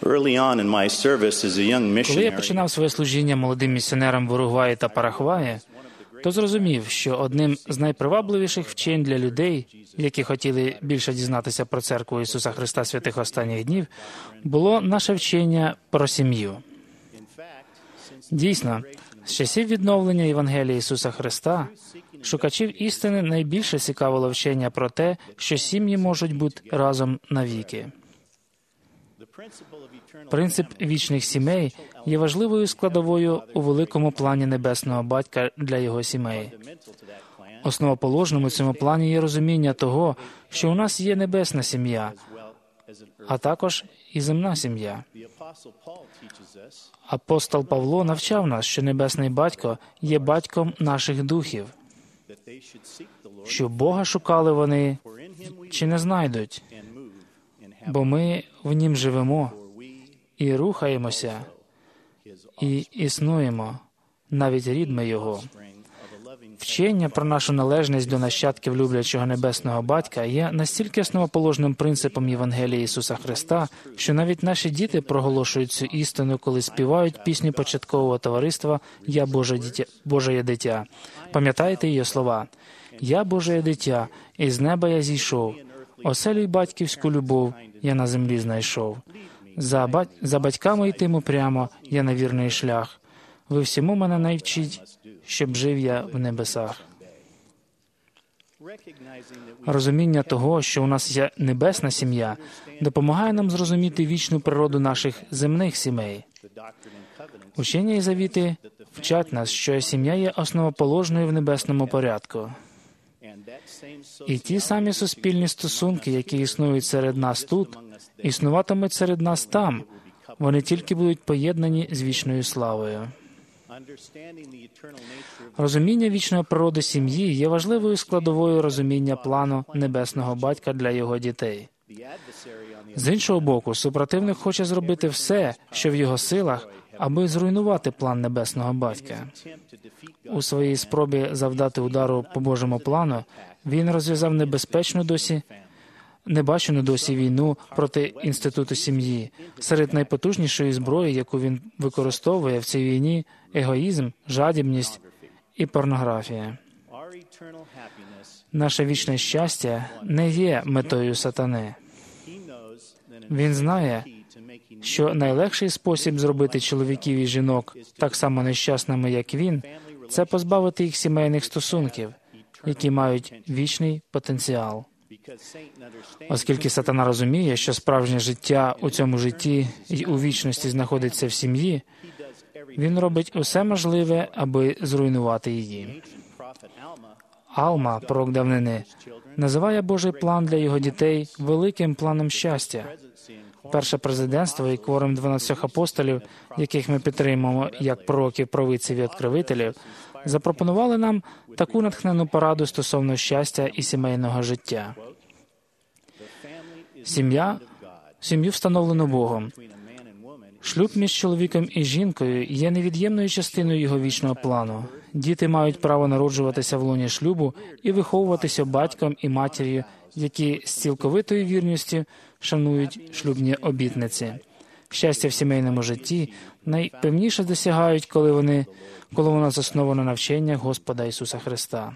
Early on in my service as a young Коли я missionary, починав своє служіння молодим місіонерам в Уругваї та Парагваї, то зрозумів, що одним з найпривабливіших вчень для людей, які хотіли більше дізнатися про Церкву Ісуса Христа святих останніх днів, було наше вчення про сім'ю. Дійсно, з часів відновлення Євангелія Ісуса Христа шукачів істини найбільше цікавило вчення про те, що сім'ї можуть бути разом навіки. Принцип вічних сімей є важливою складовою у великому плані Небесного Батька для його сімей. Основоположним у цьому плані є розуміння того, що у нас є небесна сім'я, а також і земна сім'я. Апостол Павло навчав нас, що Небесний Батько є батьком наших духів, що Бога шукали вони чи не знайдуть, бо ми в Нім живемо і рухаємося, і існуємо, навіть рідми Його. Вчення про нашу належність до нащадків люблячого Небесного Батька є настільки основоположним принципом Євангелія Ісуса Христа, що навіть наші діти проголошують цю істину, коли співають пісню початкового товариства «Я Божеє дитя». Пам'ятаєте її слова? «Я Божеє дитя, із неба я зійшов, оселю й батьківську любов я на землі знайшов. За батьками йтиму прямо, я на вірний шлях. Ви всьому мене навчіть, щоб жив я в небесах». Розуміння того, що у нас є небесна сім'я, допомагає нам зрозуміти вічну природу наших земних сімей. Учення і завіти вчать нас, що сім'я є основоположною в небесному порядку. І ті самі суспільні стосунки, які існують серед нас тут, існуватимуть серед нас там. Вони тільки будуть поєднані з вічною славою. Розуміння вічної природи сім'ї є важливою складовою розуміння плану Небесного Батька для його дітей. З іншого боку, супротивник хоче зробити все, що в його силах, аби зруйнувати план Небесного Батька. У своїй спробі завдати удару по Божому плану, він розв'язав небачену досі війну проти інституту сім'ї. Серед найпотужнішої зброї, яку він використовує в цій війні, егоїзм, жадібність і порнографія. Наше вічне щастя не є метою сатани. Він знає, що найлегший спосіб зробити чоловіків і жінок так само нещасними, як він, це позбавити їх сімейних стосунків, які мають вічний потенціал. Оскільки сатана розуміє, що справжнє життя у цьому житті і у вічності знаходиться в сім'ї, він робить усе можливе, аби зруйнувати її. Алма, пророк давнини, називає Божий план для його дітей великим планом щастя. Перше президентство і кворум 12 апостолів, яких ми підтримуємо як пророків, провидців і відкривителів, запропонували нам таку натхненну пораду стосовно щастя і сімейного життя. Сім'ю встановлено Богом. Шлюб між чоловіком і жінкою є невід'ємною частиною його вічного плану. Діти мають право народжуватися в лоні шлюбу і виховуватися батьком і матір'ю, які з цілковитою вірністю шанують шлюбні обітниці. Щастя в сімейному житті найпевніше досягають, коли воно засновано на вченнях Господа Ісуса Христа.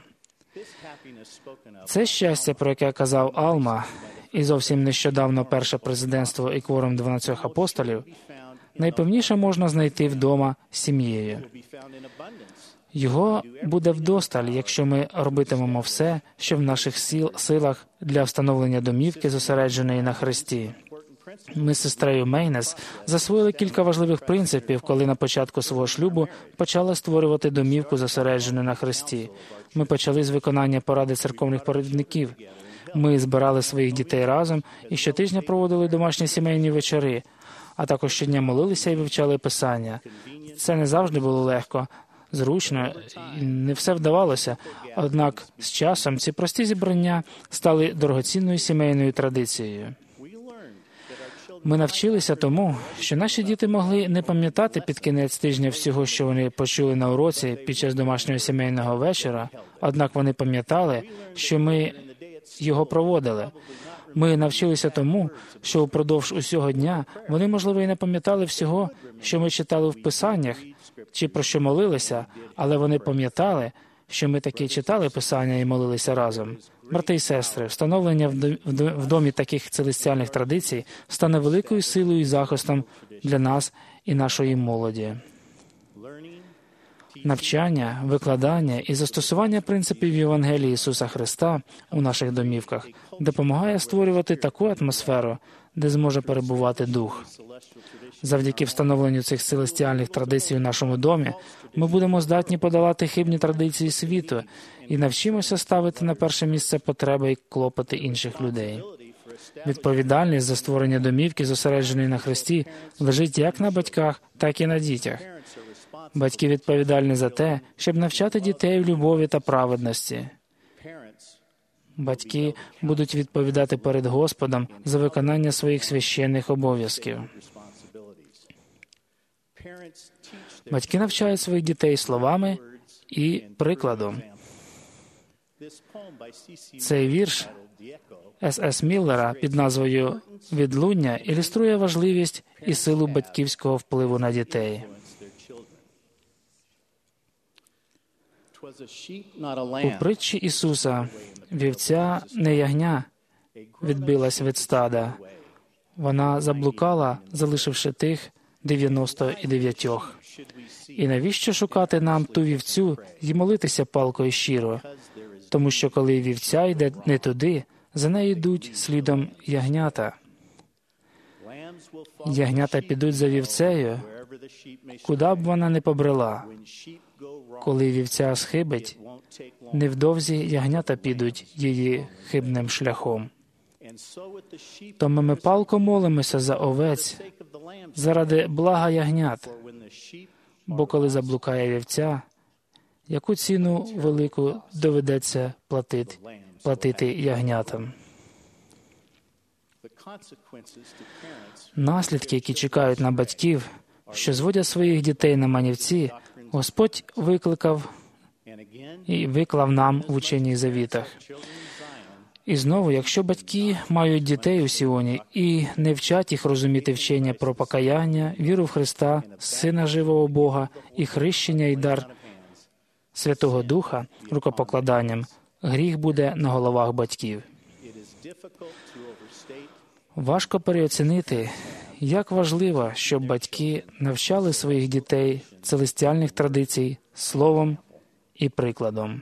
Це щастя, про яке казав Алма, і зовсім нещодавно перше президентство і кворум 12 апостолів, найпевніше можна знайти вдома з сім'єю. Його буде вдосталь, якщо ми робитимемо все, що в наших силах для встановлення домівки, зосередженої на Христі. Ми з сестрою Мейнес засвоїли кілька важливих принципів, коли на початку свого шлюбу почали створювати домівку, зосереджену на Христі. Ми почали з виконання поради церковних провідників. Ми збирали своїх дітей разом і щотижня проводили домашні сімейні вечори, а також щодня молилися і вивчали Писання. Це не завжди було легко, зручно, і не все вдавалося. Однак з часом ці прості зібрання стали дорогоцінною сімейною традицією. Ми навчилися тому, що наші діти могли не пам'ятати під кінець тижня всього, що вони почули на уроці під час домашнього сімейного вечора, однак вони пам'ятали, що ми його проводили. Ми навчилися тому, що упродовж усього дня вони, можливо, і не пам'ятали всього, що ми читали в Писаннях, чи про що молилися, але вони пам'ятали, що ми таки читали Писання і молилися разом. Брати і сестри, встановлення в домі таких целестіальних традицій стане великою силою і захистом для нас і нашої молоді. Навчання, викладання і застосування принципів Євангелії Ісуса Христа у наших домівках допомагає створювати таку атмосферу, де зможе перебувати Дух. Завдяки встановленню цих целестіальних традицій у нашому домі ми будемо здатні подолати хибні традиції світу і навчимося ставити на перше місце потреби і клопоти інших людей. Відповідальність за створення домівки, зосередженої на Христі, лежить як на батьках, так і на дітях. Батьки відповідальні за те, щоб навчати дітей в любові та праведності. Батьки будуть відповідати перед Господом за виконання своїх священних обов'язків. Батьки навчають своїх дітей словами і прикладом. Цей вірш С.С. Міллера під назвою «Відлуння» ілюструє важливість і силу батьківського впливу на дітей. У притчі Ісуса вівця, не ягня, відбилась від стада. Вона заблукала, залишивши тих 99. І навіщо шукати нам ту вівцю і молитися палко і щиро? Тому що коли вівця йде не туди, за нею йдуть слідом ягнята. Ягнята підуть за вівцею, куди б вона не побрела. Коли вівця схибить, невдовзі ягнята підуть її хибним шляхом. Тому ми палко молимося за овець заради блага ягнят, бо коли заблукає вівця, яку ціну велику доведеться платити ягнятам. Наслідки, які чекають на батьків, що зводять своїх дітей на манівці, Господь виклав нам в ученій завітах. І знову, якщо батьки мають дітей у Сіоні і не вчать їх розуміти вчення про покаяння, віру в Христа, Сина живого Бога і хрещення і дар Святого Духа рукопокладанням, гріх буде на головах батьків. Важко переоцінити, як важливо, щоб батьки навчали своїх дітей целестіальних традицій словом і прикладом.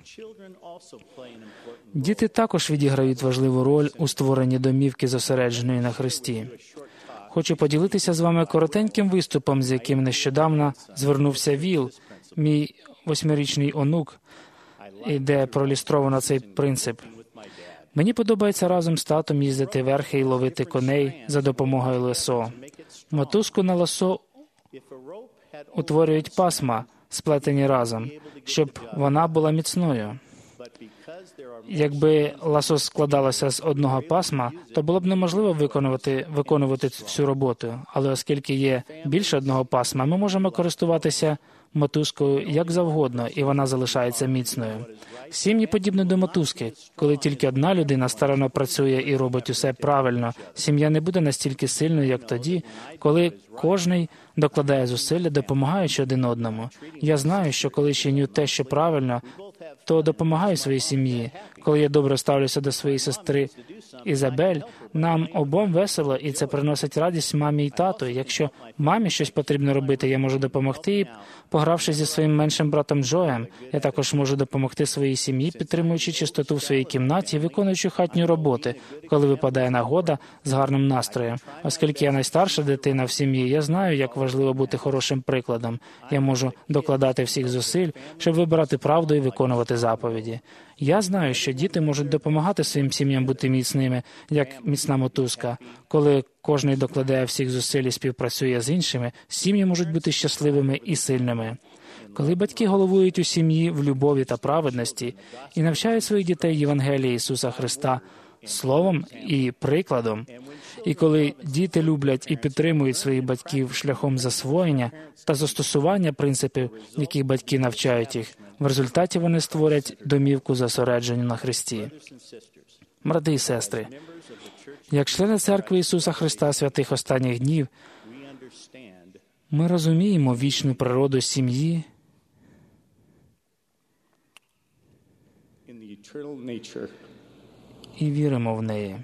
Діти також відіграють важливу роль у створенні домівки, зосередженої на Христі. Хочу поділитися з вами коротеньким виступом, з яким нещодавно звернувся Віл, мій 8-річний онук, і де проілюстровано цей принцип. Мені подобається разом з татом їздити верхи і ловити коней за допомогою лесо. Мотузку на лесо утворюють пасма, сплетені разом, щоб вона була міцною. Якби ласо складалося з одного пасма, то було б неможливо виконувати всю роботу. Але оскільки є більше одного пасма, ми можемо користуватися мотузкою як завгодно, і вона залишається міцною. Сім'ї подібні до мотузки. Коли тільки одна людина старанно працює і робить усе правильно, сім'я не буде настільки сильною, як тоді, коли кожний докладає зусилля, допомагаючи один одному. Я знаю, що коли чиню те, що правильно, то допомагаю своїй сім'ї. Коли я добре ставлюся до своєї сестри Ізабель, нам обом весело, і це приносить радість мамі і тату. Якщо мамі щось потрібно робити, я можу допомогти їй, погравши зі своїм меншим братом Джоєм. Я також можу допомогти своїй сім'ї, підтримуючи чистоту в своїй кімнаті, виконуючи хатні роботи, коли випадає нагода, з гарним настроєм. Оскільки я найстарша дитина в сім'ї, я знаю, як важливо бути хорошим прикладом. Я можу докладати всіх зусиль, щоб вибирати правду і виконувати заповіді. Я знаю, що діти можуть допомагати своїм сім'ям бути міцними, як міцна мотузка. Коли кожний докладає всіх зусиль і співпрацює з іншими, сім'ї можуть бути щасливими і сильними. Коли батьки головують у сім'ї в любові та праведності і навчають своїх дітей Євангелії Ісуса Христа словом і прикладом, і коли діти люблять і підтримують своїх батьків шляхом засвоєння та застосування принципів, яких батьки навчають їх, в результаті вони створять домівку, зосереджену на Христі. Брати і сестри, Як члени Церкви Ісуса Христа святих останніх днів, ми розуміємо вічну природу сім'ї і віримо в неї.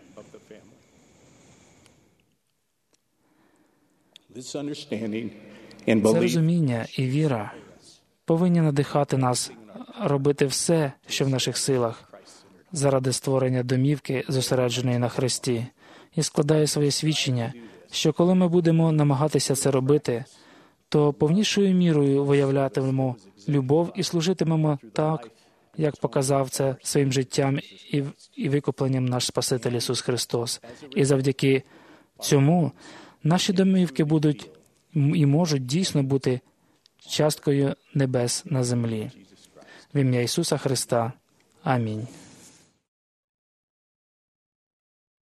Це розуміння і віра повинні надихати нас робити все, що в наших силах, заради створення домівки, зосередженої на Христі, і складаю своє свідчення, що коли ми будемо намагатися це робити, то повнішою мірою виявлятимемо любов і служитимемо так, як показав це своїм життям і викупленням наш Спаситель Ісус Христос. І завдяки цьому наші домівки будуть і можуть дійсно бути часткою небес на землі. В ім'я Ісуса Христа. Амінь.